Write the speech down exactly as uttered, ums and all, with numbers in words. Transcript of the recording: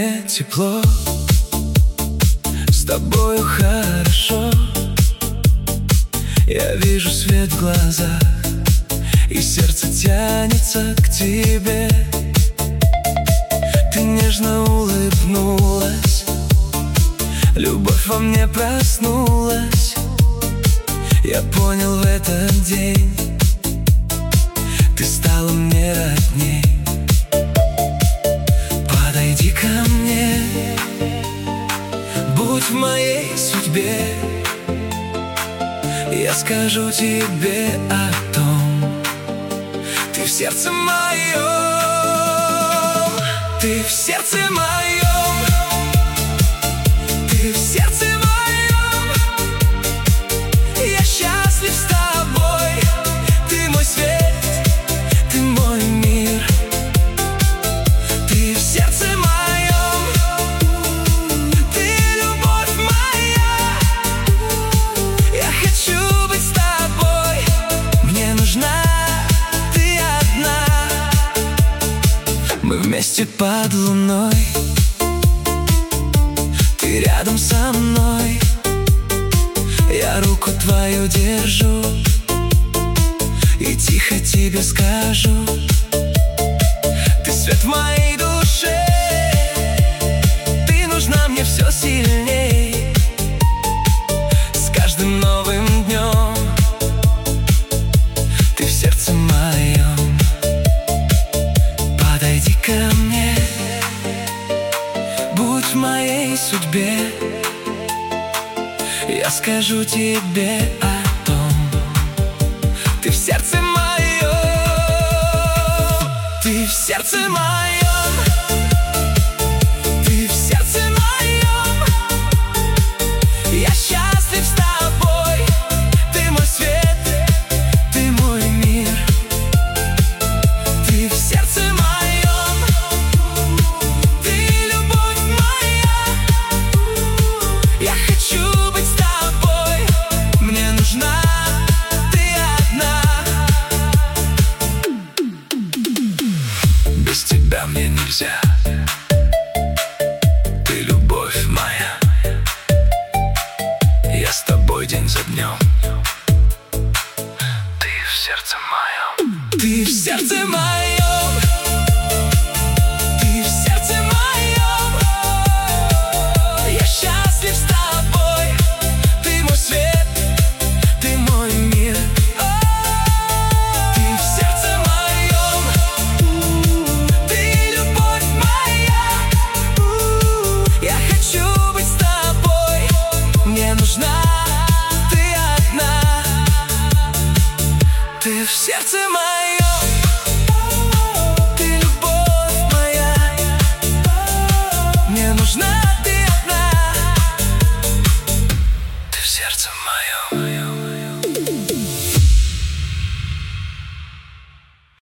мне тепло, с тобою хорошо. Я вижу свет в глазах, и сердце тянется к тебе. Ты нежно улыбнулась, любовь во мне проснулась. Я понял в этот день, ты стала мне родней. Подойди ко мне, будь в моей судьбе. Я скажу тебе о том, ты в сердце моем, ты в сердце моем, ты в сердце моем. Я счастлив с тобой, ты мой свет, ты мой мир. Ты в сердце моем, ты любовь моя. Я хочу быть с тобой, мне нужна ты одна. Мы вместе под луной, ты рядом со мной. Я руку твою держу и тихо тебе скажу, ты свет в моей душе, ты нужна мне все сильней. С каждым новым днем ты в сердце моем. Подойди ко мне, будь в моей судьбе. Я скажу тебе о том, ты в сердце моем, ты в сердце моем.